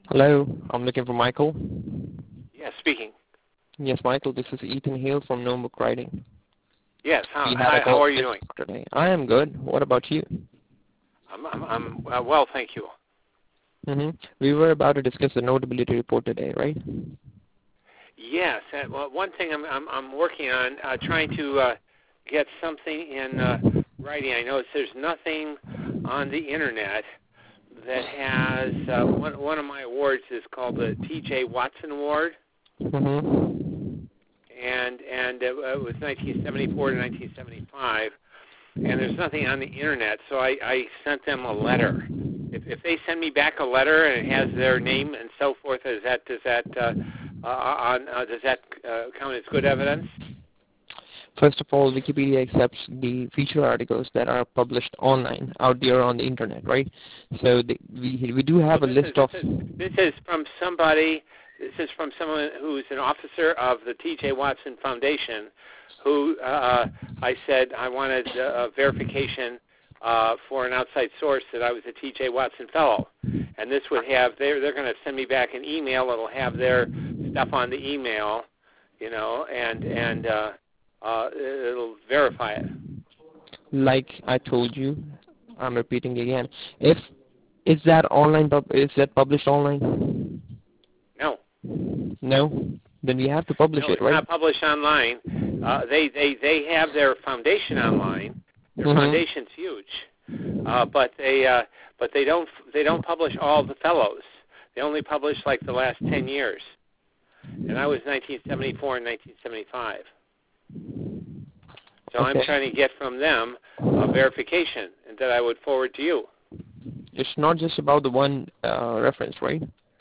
Hello, I'm looking for Michael. Yes, speaking. Yes, Michael, this is Ethan Hale from No Book Writing. Yes, We had a how call are you doing? today. I am good. What about you? I'm well, thank you. We were about to discuss the notability report today, right? Yes, well, one thing I'm working on, trying to get something in writing. I notice there's nothing on the internet that has one of my awards is called the T.J. Watson Award, and it was 1974 to 1975, and there's nothing on the internet. So I sent them a letter. If they send me back a letter and it has their name and so forth, does that count as good evidence? First of all, Wikipedia accepts the feature articles that are published online out there on the internet, right? So we do have a list of. This is from somebody. This is from someone who's an officer of the T.J. Watson Foundation, who I said I wanted verification for an outside source that I was a T.J. Watson fellow, and this would have they're going to send me back an email. It'll have their stuff on the email, and it'll verify it. Like I told you, I'm repeating again. Is that published online? No. No? Then we have to publish it, right? No, it's not published online. They have their foundation online. Their foundation's huge, but they don't publish all the fellows. They only publish like the last 10 years, and I was 1974 and 1975. So okay. I'm trying to get from them a verification and that I would forward to you. It's not just about the one reference, right?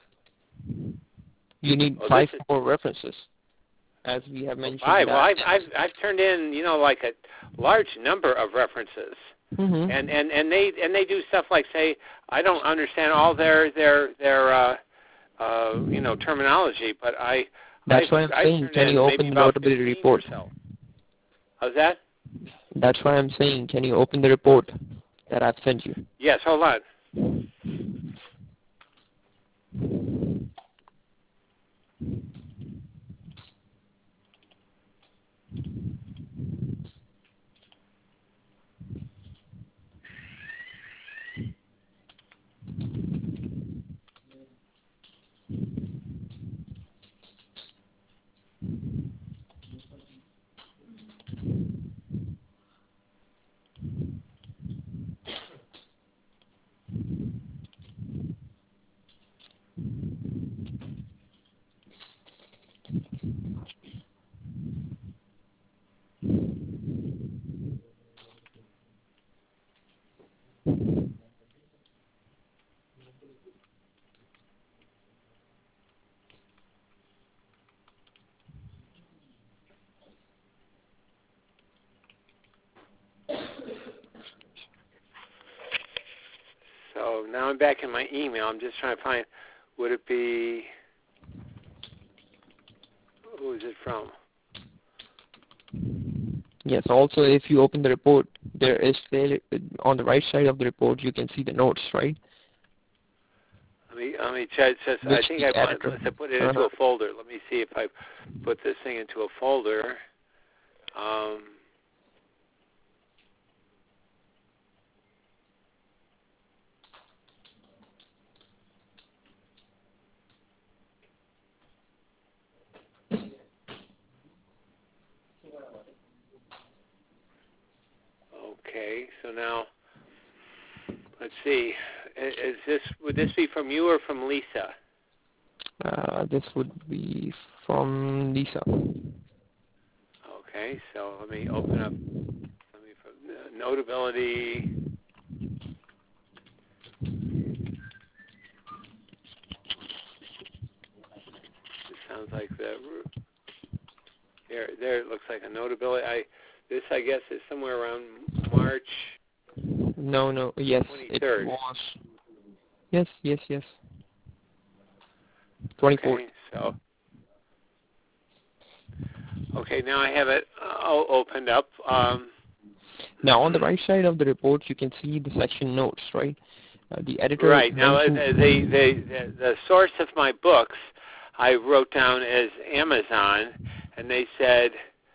You need 5 more references, as we have mentioned. 5. Well, I've turned in like a large number of references, and they do stuff like say I don't understand all their terminology, but That's why I'm saying, can you open the notability report? How's that? That's why I'm saying, can you open the report that I've sent you? Yes, hold on. So now I'm back in my email. I'm just trying to find, would it be, who is it from? Yes, also if you open the report, there is on the right side of the report, you can see the notes, right? Let me check. I think I put it into a folder. Let me see if I put this thing into a folder. Okay, so now let's see. Would this be from you or from Lisa? This would be from Lisa. Okay, so let me open up. Notability. It sounds like there it looks like a notability. This I guess is somewhere around March. No. Yes, 23rd. It was. Yes. 24th. Okay, okay, now I have it all opened up. Now on the right side of the report, you can see the section notes, right? The editor Right. Now, mentioned... the source of my books I wrote down as Amazon, and they said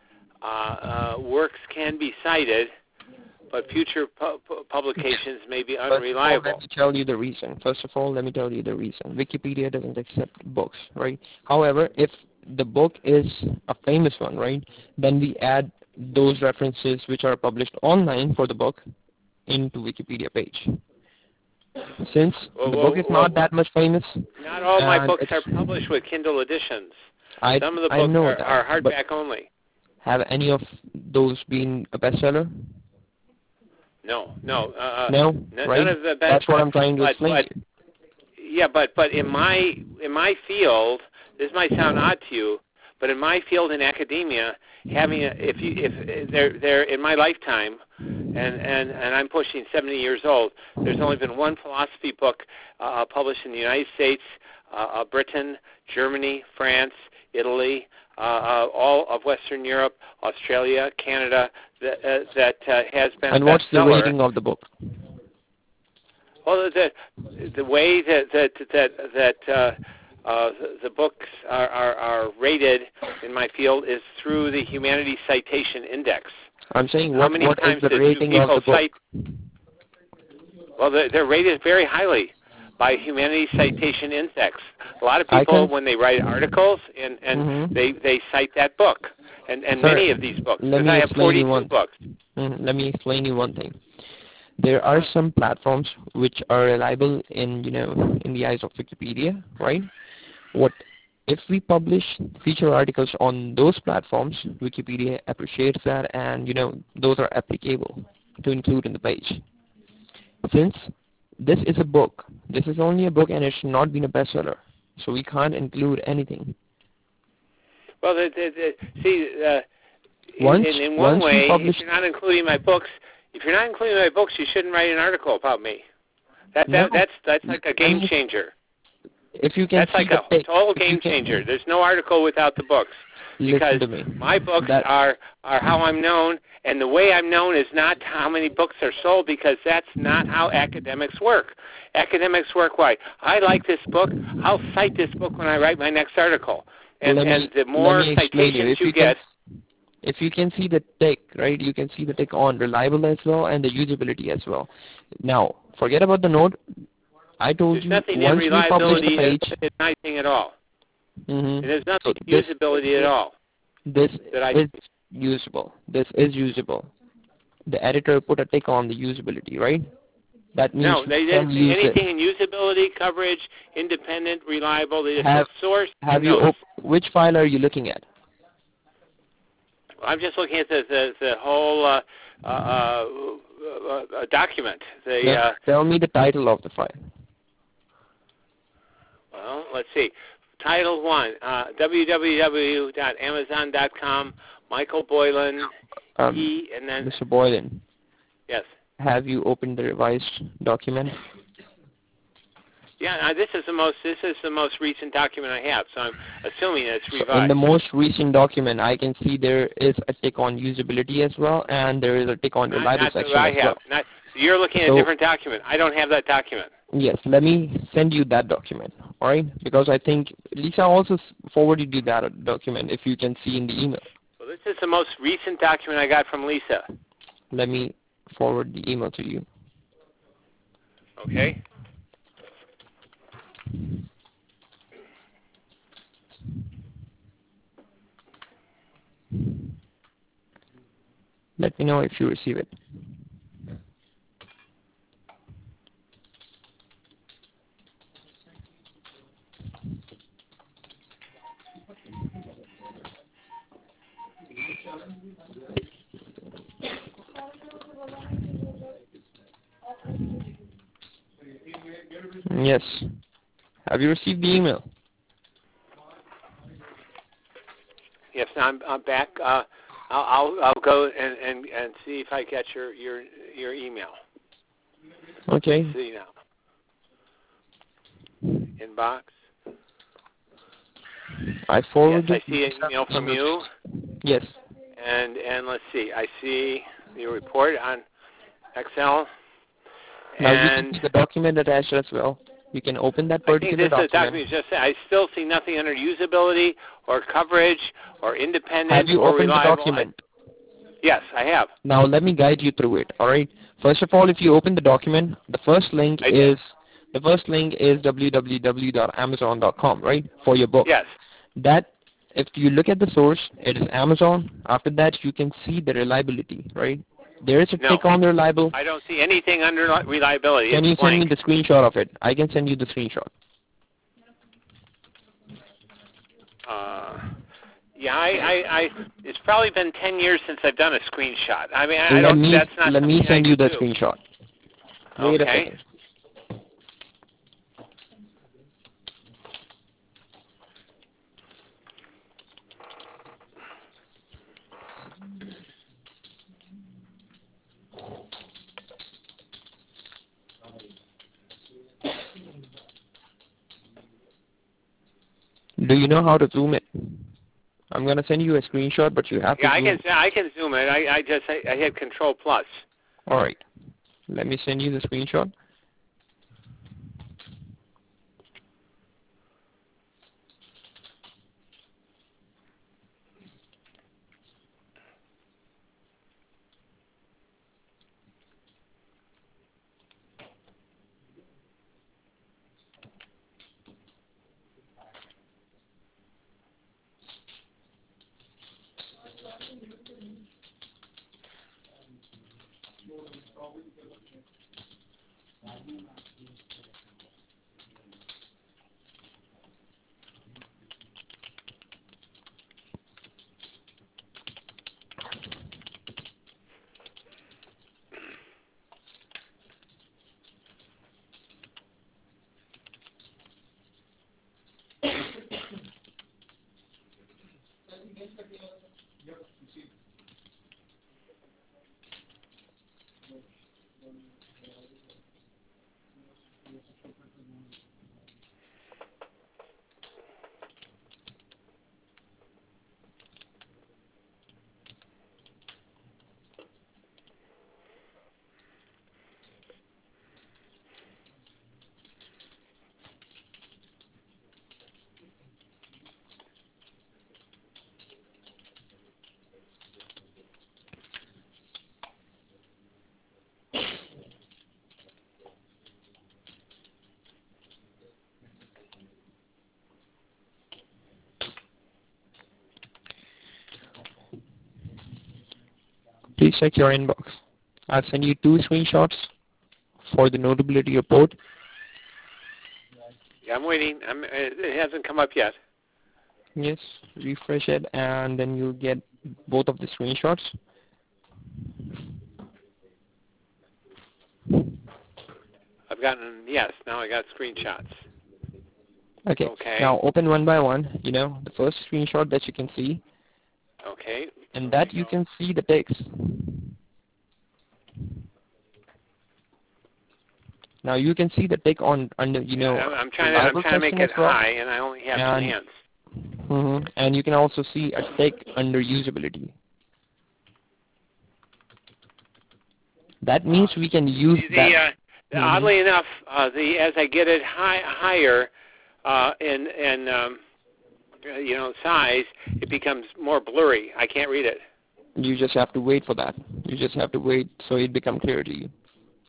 works can be cited, but future publications may be unreliable. Let me tell you the reason. First of all, let me tell you the reason. Wikipedia doesn't accept books, right? However, if the book is a famous one, right, then we add those references which are published online for the book into Wikipedia page. Since the book is not that much famous... Not all my books are published with Kindle editions. Some of the books are hardback only. Have any of those been a bestseller? No. No, None right? of the best. That's what I'm trying to explain to you. Yeah, but in my field, this might sound odd to you, but in my field in academia, if they're in my lifetime, and I'm pushing 70 years old, there's only been one philosophy book published in the United States, Britain, Germany, France, Italy, all of Western Europe, Australia, Canada, that has been. And what's the rating of the book? Well, the way that the books are rated in my field is through the Humanities Citation Index. I'm saying what is the rating of the book? Well, they're rated very highly by Humanities Citation Index. A lot of people, when they write articles, and they cite that book, and Sir, many of these books. Because I have 42 books. Let me explain you one thing. There are some platforms which are reliable in the eyes of Wikipedia, right? If we publish feature articles on those platforms, Wikipedia appreciates that, and those are applicable to include in the page. Since this is a book, this is only a book, and it's not been a bestseller, so we can't include anything. Well, in one way, if you're not including my books, you shouldn't write an article about me. That's like a game changer. If you can That's like a total game changer. There's no article without the books. Because my books are how I'm known, and the way I'm known is not how many books are sold, because that's not how academics work. Academics work why? I like this book, I'll cite this book when I write my next article. And the more citations you get... If you can see the tick, right, you can see the tick on reliable as well and the usability as well. Now, forget about the note. I told you, once we publish the page... There's nothing at all. There's nothing usability at all. This is usable. This is usable. The editor put a tick on the usability, right? That means no, they didn't see anything in usability, coverage, independent, reliable. They just said source. Which file are you looking at? I'm just looking at the whole document. Tell me the title of the file. Well, let's see. Title 1, www.amazon.com, Michael Boylan, and then... Mr. Boylan. Yes. Have you opened the revised document? Yeah, this is the most recent document I have, so I'm assuming it's revised. In the most recent document, I can see there is a tick on usability as well, and there is a tick on reliable section as well. You're looking at a different document. I don't have that document. Yes, let me send you that document, all right? Because I think Lisa also forwarded you that document, if you can see in the email. Well, this is the most recent document I got from Lisa. Let me forward the email to you. Okay. Let me know if you receive it. Yes. Have you received the email? Yes, I'm back. I'll go and see if I get your email. Okay. Let's see now. Inbox. I forwarded. Yes, I see an email from you. Yes. And let's see. I see your report on Excel, Now you can And see the document attached as well. You can open that I think particular this is a document. document just I still see nothing under usability or coverage or independent Have you or opened the reliable. document? Yes, I have. Now let me guide you through it. All right. First of all, if you open the document, the first link I did. is www.amazon.com, right, for your book. Yes. That, if you look at the source, it is Amazon. After that, you can see the reliability, right? There is a No. tick on the reliable. I don't see anything under reliability. Can It's you send me blank. the screenshot of it? I can send you the screenshot. Yeah, it's probably been 10 years since I've done a screenshot. I mean, I Let don't. me That's not let me something I send you the do. screenshot. Wait a Okay. second. Do you know how to zoom it? I'm gonna send you a screenshot, but you have to Yeah, zoom. I can zoom it. I hit Control Plus. All right. Let me send you the screenshot. Please check your inbox. I've sent you 2 screenshots for the notability report. Yeah, I'm waiting. It hasn't come up yet. Yes, refresh it and then you'll get both of the screenshots. I've gotten yes. Now I got screenshots. Okay. Okay. Now open one by one. You know, the first screenshot that you can see, Okay. and that you can see the text. Now you can see the tick on under I'm trying reliable to make testing as it well, high, and I only have and enhanced. and you can also see a tick under usability. That means we can use that. Oddly enough, as I get it higher in size, it becomes more blurry. I can't read it. You just have to wait for that. You just have to wait so it becomes clear to you.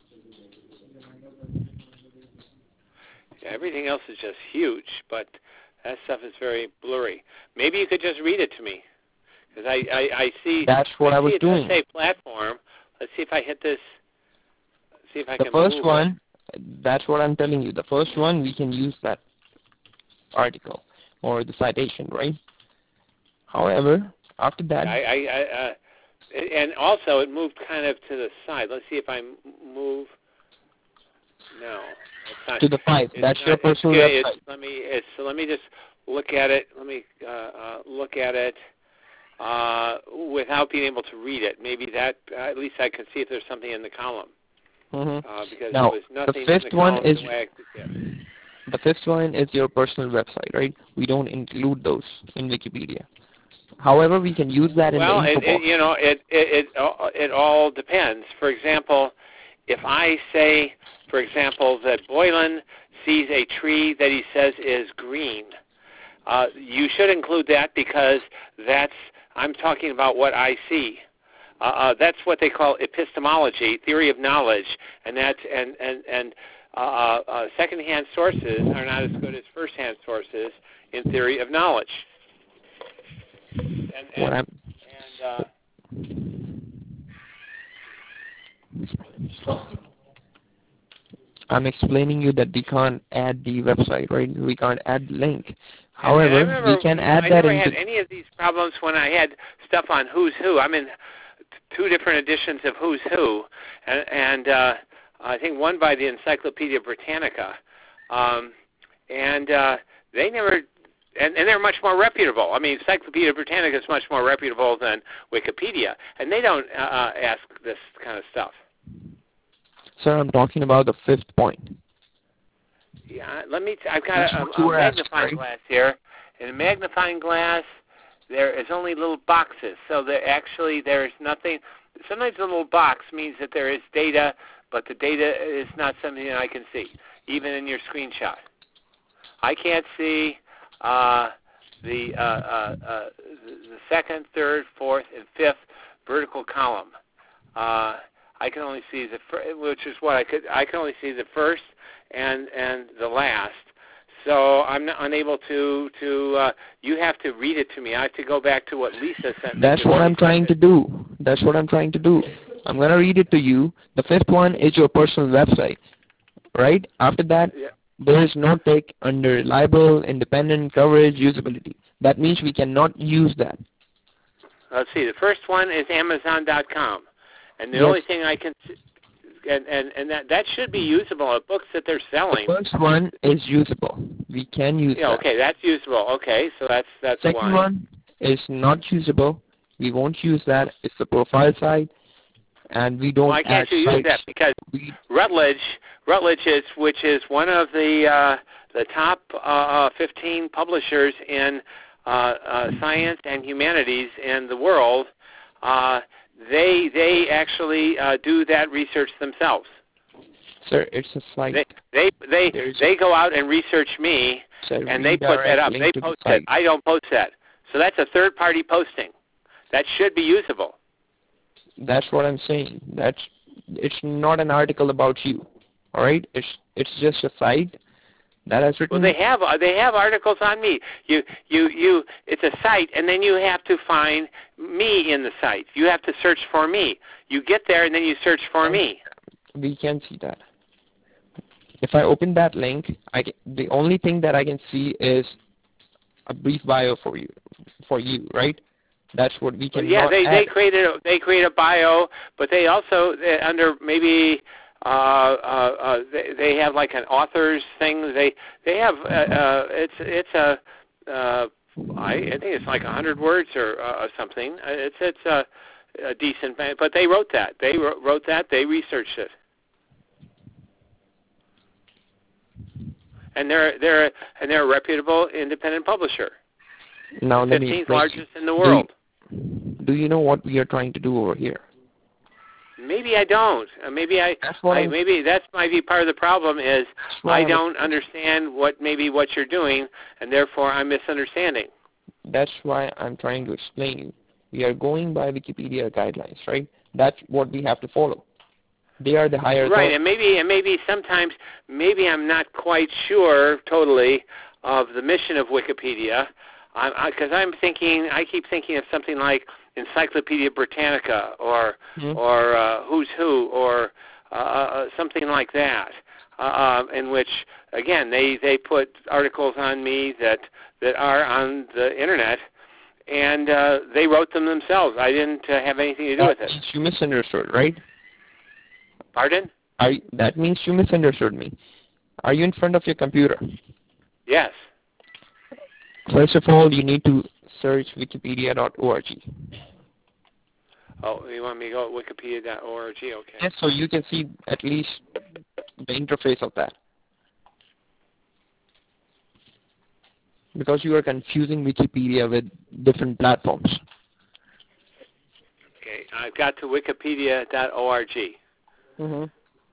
Yeah, everything else is just huge, but that stuff is very blurry. Maybe you could just read it to me, because I see. That's what I was it doing. does say platform. Let's see if I hit this. See if I The can first move one, that's what I'm telling you. The first one, we can use that article or the citation, right? However, after that, and also it moved kind of to the side. Let's see if I move. No, it's not. to the 5. That's your personal website. Let me just look at it. Let me look at it without being able to read it. Maybe that at least I can see if there's something in the column. Because now, there was nothing the fifth in the one column is the way I could get. the fifth one is your personal website, right? We don't include those in Wikipedia. However, we can use that in the info box. It all depends. For example, if I say, for example, that Boylan sees a tree that he says is green, you should include that because I'm talking about what I see. That's what they call epistemology, theory of knowledge, and secondhand sources are not as good as firsthand sources in theory of knowledge. I'm explaining you that we can't add the website, right? We can't add the link. However, we can add that into... I never had any of these problems when I had stuff on Who's Who. I'm in 2 different editions of Who's Who, and I think one by the Encyclopedia Britannica, and they never... And they're much more reputable. I mean, Encyclopedia Britannica is much more reputable than Wikipedia, and they don't ask this kind of stuff. Sir, I'm talking about the 5th point. Yeah, I've got a magnifying glass here. In a magnifying glass, there is only little boxes, so there's nothing. Sometimes a little box means that there is data, but the data is not something that I can see, even in your screenshot. I can't see the 2nd, 3rd, 4th, and 5th vertical column. I can only see which is what I can only see the first and the last. So I'm unable to. You have to read it to me. I have to go back to what Lisa sent me. That's what I'm trying to do. I'm going to read it to you. The 5th one is your personal website, right? After that, there is no tick under libel, independent, coverage, usability. That means we cannot use that. Let's see. The first one is Amazon.com. And the only thing I can see, and that should be usable at books that they're selling. The first one is usable. We can use that. Okay, that's usable. Okay, so that's Second one is not usable. We won't use that. It's the profile site, and we don't. Why can't you use that? Because Routledge which is one of the top 15 publishers in science and humanities in the world. They actually do that research themselves. Sir, it's a site. They go out and research me, and they put that up. They post it. I don't post that. So that's a third-party posting. That should be usable. That's what I'm saying. It's not an article about you. All right? It's just a site that has written. Well, they have articles on me. It's a site, and then you have to find me in the site. You have to search for me. You get there, and then you search for me. We can see that. If I open that link, the only thing that I can see is a brief bio for you, right? That's what we can. Yeah, they create a bio, but they also under maybe. They have like an author's thing. They have I think it's like 100 words or something. It's a decent, but they wrote that. They wrote that. They researched it, and they're a reputable independent publisher. Now let me 15th largest in the world. Do you know what we are trying to do over here? Maybe I don't. Maybe that might be part of the problem is I don't understand what you're doing, and therefore I'm misunderstanding. That's why I'm trying to explain you. We are going by Wikipedia guidelines, right? That's what we have to follow. They are the higher right, and maybe sometimes I'm not quite sure totally of the mission of Wikipedia, because I keep thinking of something like Encyclopedia Britannica or Who's Who or something like that, in which again they put articles on me that are on the internet, and they wrote them themselves. I didn't have anything to do with it. You misunderstood, right? Pardon? That means you misunderstood me. Are you in front of your computer? Yes. First of all, you need to search wikipedia.org. Oh, you want me to go to wikipedia.org? Okay. Yes, so you can see at least the interface of that. Because you are confusing Wikipedia with different platforms. Okay, I've got to wikipedia.org. Mm-hmm.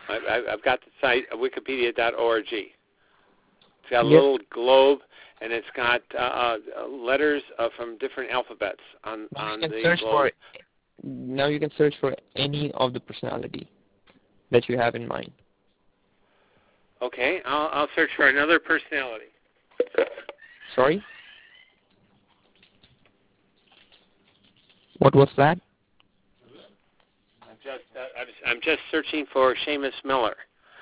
I've got the site wikipedia.org. It's got a Yep. little globe, and it's got letters from different alphabets on the globe. Now you can search for any of the personality that you have in mind. Okay, I'll search for another personality. Sorry? What was that? I'm just searching for Seamus Miller,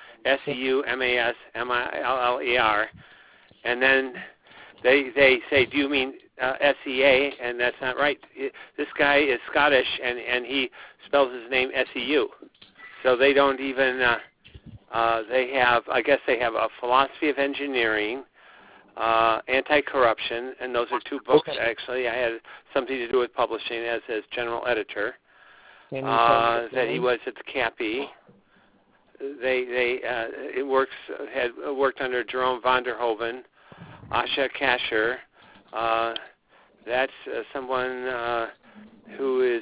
SEUMASMILLER, and then they say, do you mean SEA? And that's not right. This guy is Scottish, and he spells his name SEU. So they don't even. They have a philosophy of engineering, anti-corruption, and those are two books. Okay. Actually, I had something to do with publishing as general editor. That he was at the CAPI. Had worked under Jerome van der Hoeven, Asha Kasher. That's someone who's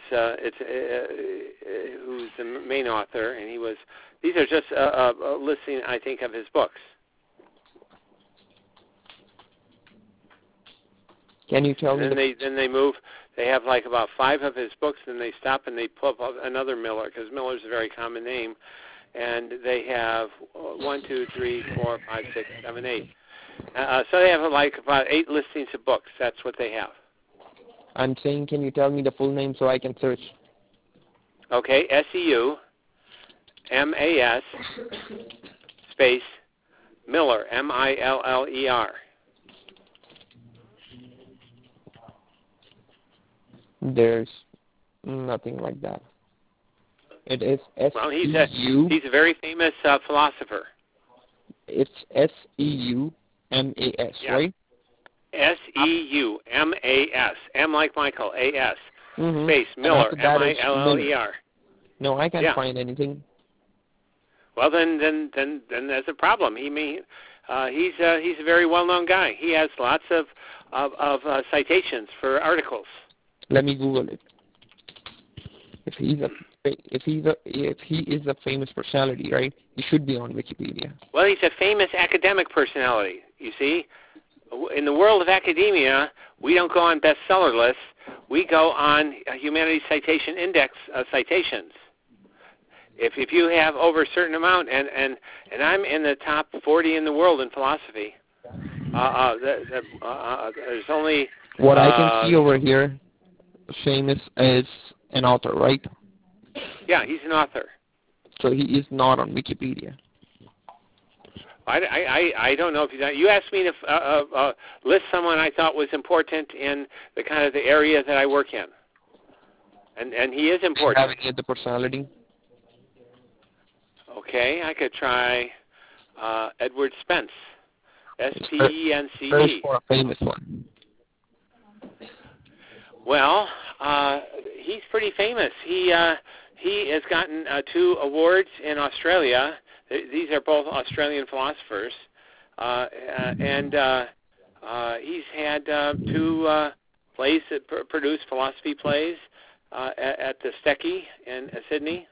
the main author, and he was. These are just a listing, I think, of his books. Can you tell me? Then they move. They have like about 5 of his books, then they stop and they pull up another Miller, because Miller's a very common name. And they have 1, 2, 3, 4, 5, 6, 7, 8. So they have like about 8 listings of books. That's what they have. I'm saying, can you tell me the full name so I can search? Okay, SEUMAS space Miller, MILLER. There's nothing like that. It is SEU. Well, he's a very famous philosopher. It's SEUMAS, yeah. right? SEUMAS, M like Michael, AS, space Miller, MILLER. No, I can't find anything. Well, then there's a problem. He's a very well-known guy. He has lots of citations for articles. Let me Google it. If he is a famous personality, right? He should be on Wikipedia. Well, he's a famous academic personality. You see, in the world of academia, we don't go on bestseller lists. We go on Humanities Citation Index citations. If you have over a certain amount, and I'm in the top 40 in the world in philosophy, there's only what I can see over here. Seamus is an author, right? Yeah, he's an author. So he is not on Wikipedia. I don't know if he's not. You asked me to list someone I thought was important in the kind of the area that I work in, and he is important. Do you have any other personality? Okay, I could try Edward Spence, Spence. Search for a famous one. Well, he's pretty famous. He has gotten 2 awards in Australia. These are both Australian philosophers, and he's had 2 plays that produced philosophy plays at the Stecky in Sydney.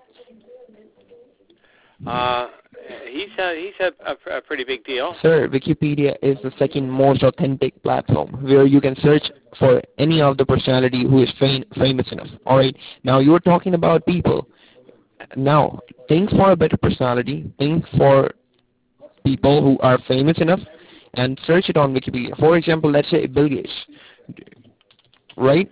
He's a pretty big deal. Sir, Wikipedia is the second most authentic platform where you can search for any of the personality who is famous enough. All right. Now you're talking about people. Now think for a better personality. Think for people who are famous enough, and search it on Wikipedia. For example, let's say Bill Gates. Right?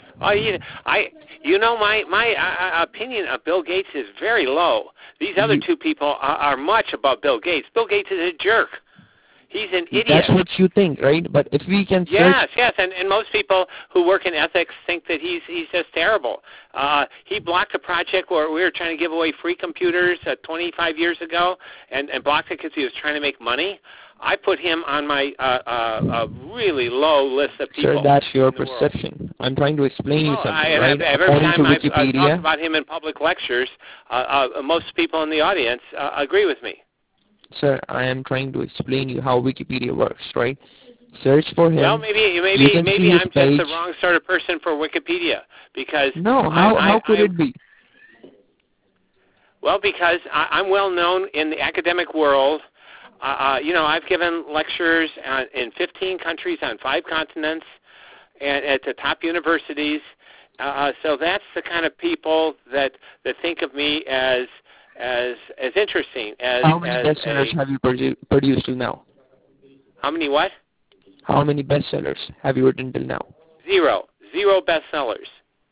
My opinion of Bill Gates is very low. These other 2 people are much above Bill Gates. Bill Gates is a jerk. He's an idiot. That's what you think, right? But if we can search... Yes, and most people who work in ethics think that he's just terrible. He blocked a project where we were trying to give away free computers 25 years ago, and blocked it because he was trying to make money. I put him on my really low list of people. Sir, that's your perception. I'm trying to explain you something, right? Every time I've talked about him in public lectures, most people in the audience agree with me. Sir, I am trying to explain you how Wikipedia works, right? Search for him. Well, maybe I'm just the wrong sort of person for Wikipedia, because how could it be? Well, because I'm well known in the academic world. I've given lectures in 15 countries on 5 continents and at the top universities. So that's the kind of people that think of me as interesting. How many bestsellers have you produced till now? How many what? How many bestsellers have you written till now? 0 bestsellers.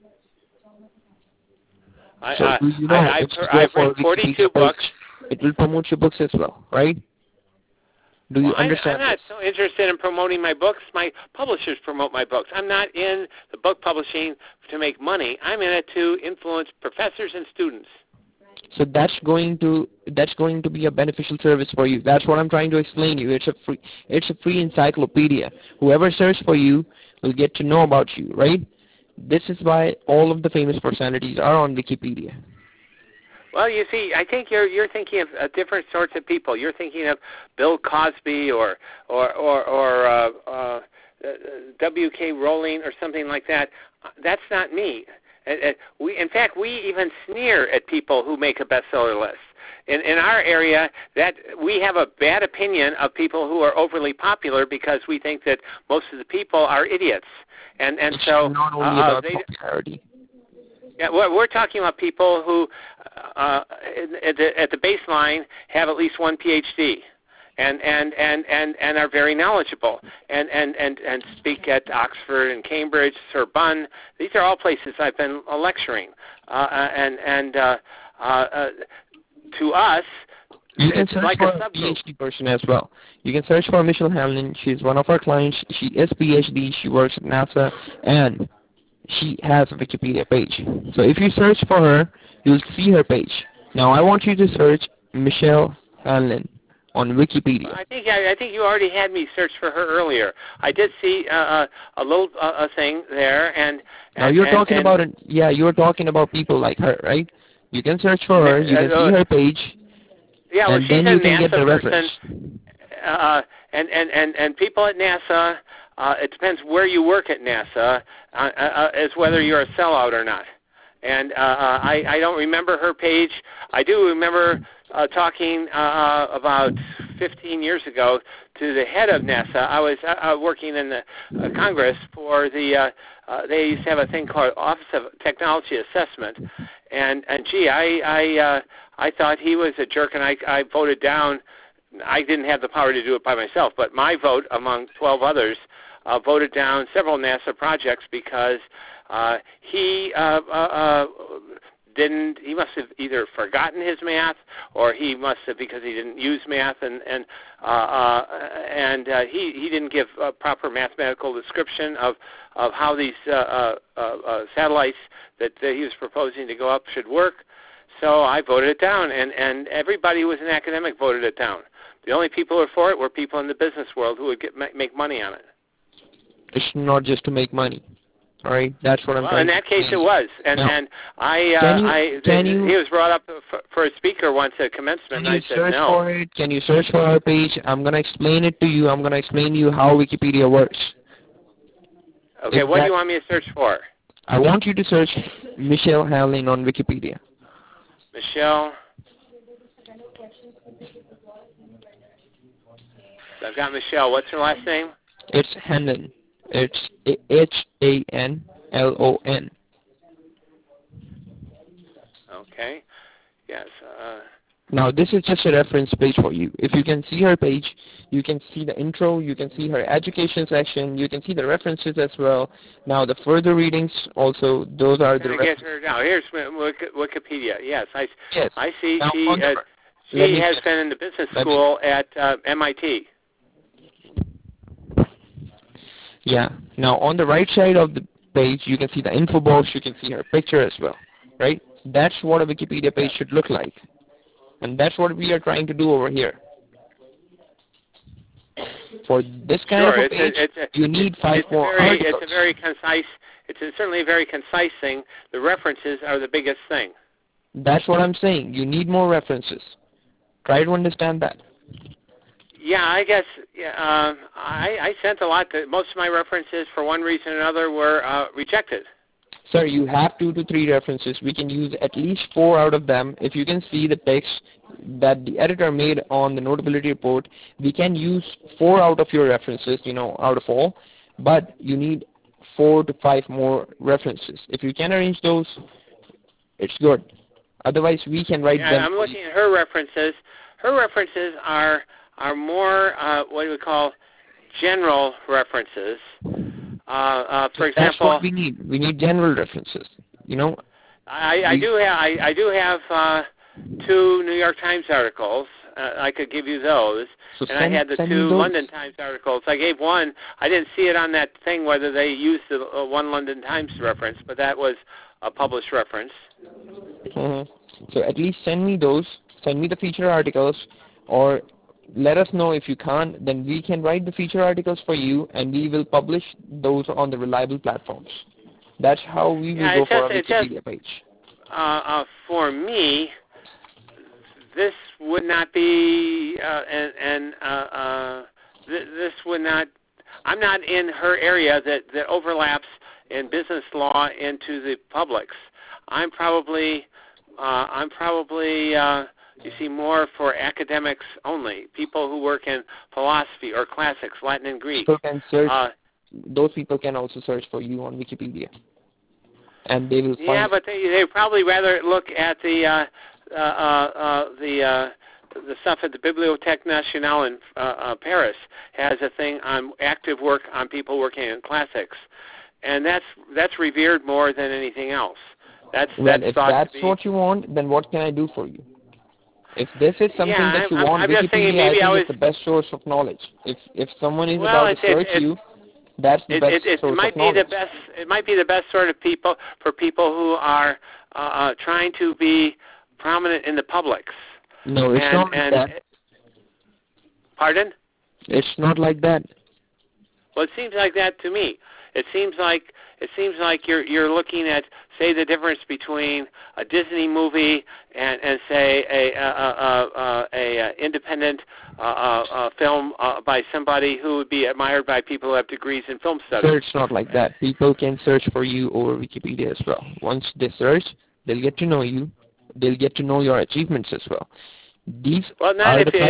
I've written 42 books. It will promote your books as well, right? Do you understand I'm not this? so interested in promoting my books. My publishers promote my books. I'm not in the book publishing to make money. I'm in it to influence professors and students. So that's going to be a beneficial service for you. That's what I'm trying to explain to you. It's a free encyclopedia. Whoever searches for you will get to know about you, right? This is why all of the famous personalities are on Wikipedia. Well, you see, I think you're thinking of different sorts of people. You're thinking of Bill Cosby or W.K. Rowling or something like that. That's not me. In fact, we even sneer at people who make a bestseller list. In our area, that we have a bad opinion of people who are overly popular because we think that most of the people are idiots. And it's so not only about popularity. Yeah, we're talking about people who, at the baseline, have at least one PhD, and are very knowledgeable, and speak at Oxford and Cambridge, Sorbonne. These are all places I've been lecturing, to us, you can search like for a PhD person as well. You can search for Michelle Hanlon. She's one of our clients. She is PhD. She works at NASA, and she has a Wikipedia page. So if you search for her, you'll see her page. Now I want you to search Michelle Hanlon on Wikipedia. I think you already had me search for her earlier. I did see a little thing there, and now you're talking about it. Yeah, you're talking about people like her, right? You can search for her. You can see her page. Yeah, well, and she's then a you can NASA get the person. reference. And people at NASA, it depends where you work at NASA, as whether you're a sellout or not. And I don't remember her page. I do remember talking about 15 years ago to the head of NASA. I was working in the Congress for the. They used to have a thing called Office of Technology Assessment, and gee, I thought he was a jerk, and I voted down. I didn't have the power to do it by myself, but my vote, among 12 others, voted down several NASA projects because he must have either forgotten his math, or he must have, because he didn't use math, and he didn't give a proper mathematical description of how these satellites that he was proposing to go up should work. So I voted it down, and everybody who was an academic voted it down. The only people who were for it were people in the business world who would make money on it. It's not just to make money. All right, that's what I'm trying to in that case, it was, and he was brought up for a speaker once at commencement, and I said no. For it? Can you search for our page? I'm going to explain it to you. I'm going to explain to you how Wikipedia works. Okay, what do you want me to search for? I want you to search Michelle Hanlon on Wikipedia. Michelle. I've got Michelle. What's her last name? It's Hanlon. It's Hanlon. Okay. Yes. Now, this is just a reference page for you. If you can see her page, you can see the intro, you can see her education section, you can see the references as well. Now, the further readings also, those are the references. Now, here's Wikipedia. Yes, I see. Now, she has been in the business school at MIT. Yeah. Now, on the right side of the page, you can see the info box. You can see her picture as well, right? That's what a Wikipedia page should look like. And that's what we are trying to do over here. For this kind of a page, you need 5 more articles. It's a very concise. It's certainly a very concise thing. The references are the biggest thing. That's what I'm saying. You need more references. Try to understand that. Yeah, I guess I sent a lot. Most of my references, for one reason or another, were rejected. Sir, you have 2 to 3 references. We can use at least 4 out of them. If you can see the text that the editor made on the notability report, we can use 4 out of your references, out of all, but you need 4 to 5 more references. If you can arrange those, it's good. Otherwise, we can write them. I'm looking at her references. Her references are more what do we call general references. For example, that's what we need. We need general references. I do have 2 New York Times articles. I could give you those. So and I had the 2 London Times articles. I gave one. I didn't see it on that thing whether they used the one London Times reference, but that was a published reference. So at least send me those. Send me the feature articles, or let us know if you can't. Then we can write the feature articles for you, and we will publish those on the reliable platforms. That's how we will go for our Wikipedia page. For me, this would not be, this would not. I'm not in her area that overlaps in business law into the public's. I'm probably you see, more for academics only, people who work in philosophy or classics, Latin and Greek. People can search. Those people can also search for you on Wikipedia, and they will find. Yeah, but they probably rather look at the stuff at the Bibliothèque Nationale in Paris has a thing on active work on people working in classics, and that's revered more than anything else. If that's what you want, then what can I do for you? If this is something that you want, Wikipedia, I think it's the best source of knowledge. If someone is about to search you, that's the best source of knowledge. It might be the best sort of people for people who are trying to be prominent in the publics. No, it's not like that. Pardon? It's not like that. Well, it seems like that to me. It seems like you're looking at, say, the difference between a Disney movie and say a independent film by somebody who would be admired by people who have degrees in film studies. Sir, it's not like that. People can search for you over Wikipedia as well. Once they search, they'll get to know you. They'll get to know your achievements as well. These not if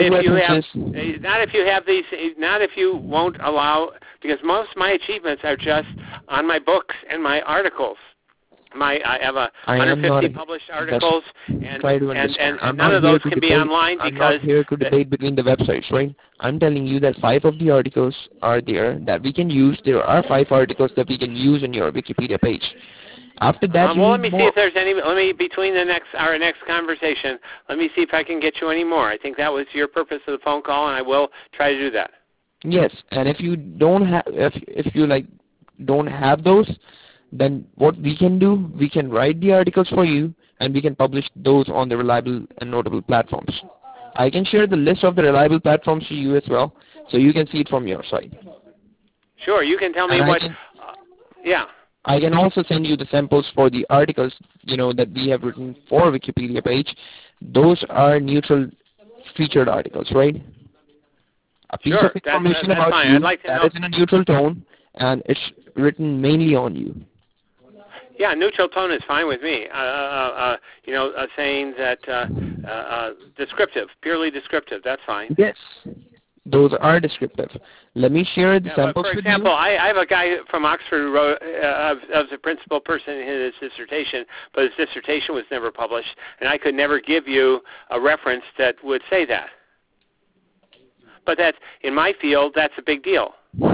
you won't allow, because most of my achievements are just on my books and my articles. I have 150 published articles, and none of those can be online because I'm not here to debate between the websites, right? I'm telling you that 5 of the articles are there that we can use. There are 5 articles that we can use in your Wikipedia page. After that, let me see if there's any. Between our next conversation, let me see if I can get you any more. I think that was your purpose of the phone call, and I will try to do that. Yes, and if you don't have, if you don't have those, then what we can do, we can write the articles for you, and we can publish those on the reliable and notable platforms. I can share the list of the reliable platforms to you as well, so you can see it from your side. Sure, you can tell me what. Yeah. I can also send you the samples for the articles, that we have written for Wikipedia page. Those are neutral featured articles, right? A piece of information about fine. you I'd like to that know. is in a neutral tone, and it's written mainly on you. Yeah, neutral tone is fine with me. Saying that descriptive, purely descriptive, that's fine. Yes, those are descriptive. Let me share the samples with you. For example, I have a guy from Oxford who wrote, was the principal person in his dissertation, but his dissertation was never published, and I could never give you a reference that would say that. But that's, in my field, that's a big deal.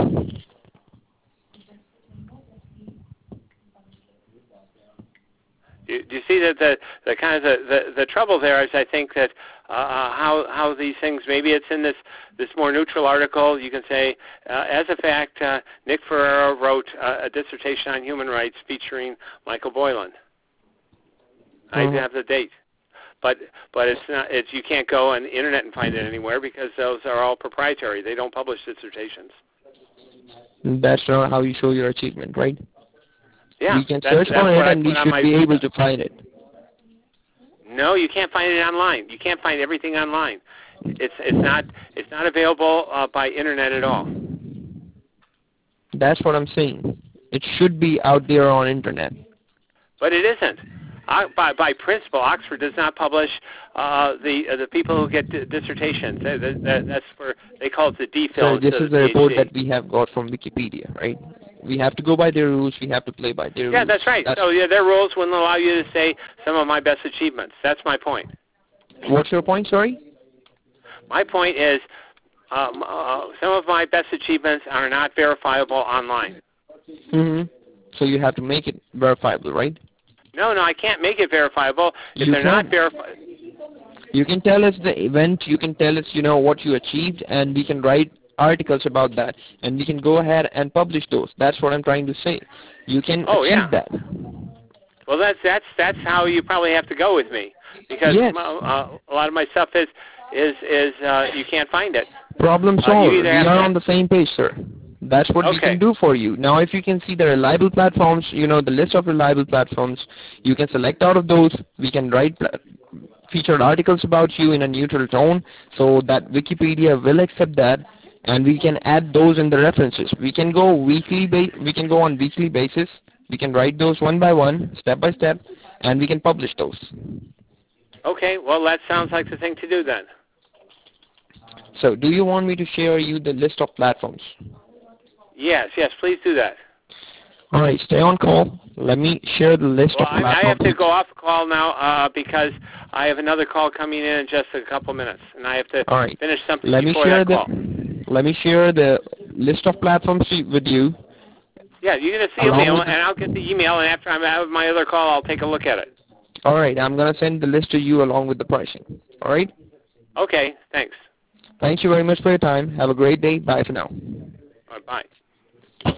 Do you see that the kind of the trouble there is, I think that how these things, maybe it's in this more neutral article. You can say, as a fact, Nick Ferrero wrote a dissertation on human rights featuring Michael Boylan. I have the date, but it's not. You can't go on the internet and find it anywhere because those are all proprietary. They don't publish dissertations. That's not how you show your achievement, right? Yeah, we can search for it, and we should be able to find it. No, you can't find it online. You can't find everything online. It's not available by internet at all. That's what I'm saying. It should be out there on internet. But it isn't. By principle, Oxford does not publish the people who get dissertations. That's for, they call it the DPhil. So this is the report PhD. that we have got from Wikipedia, right? We have to go by their rules. We have to play by their rules. Yeah, that's right. So yeah, their rules wouldn't allow you to say some of my best achievements. That's my point. What's your point, sorry? My point is some of my best achievements are not verifiable online. So you have to make it verifiable, right? No, I can't make it verifiable if they're not verified. You can tell us the event, you can tell us, what you achieved, and we can write articles about that, and we can go ahead and publish those. That's what I'm trying to say. You can achieve that. Well, that's how you probably have to go with me, because a lot of my stuff is you can't find it. Problem solved. We are on the same page, sir. That's what we can do for you. Now, if you can see the reliable platforms, the list of reliable platforms, you can select out of those. We can write featured articles about you in a neutral tone so that Wikipedia will accept that, and we can add those in the references. We can go on weekly basis. We can write those one by one, step by step, and we can publish those. Okay, well, that sounds like the thing to do then. So, do you want me to share you the list of platforms? Yes, please do that. All right, stay on call. Let me share the list of platforms. I have to go off the call now because I have another call coming in just a couple minutes, and I have to finish something before that call. Let me share the list of platforms with you. Yeah, you're going to see email, and I'll get the email, and after I'm out of my other call, I'll take a look at it. All right, I'm going to send the list to you along with the pricing. All right? Okay, thanks. Thank you very much for your time. Have a great day. Bye for now. All right, bye.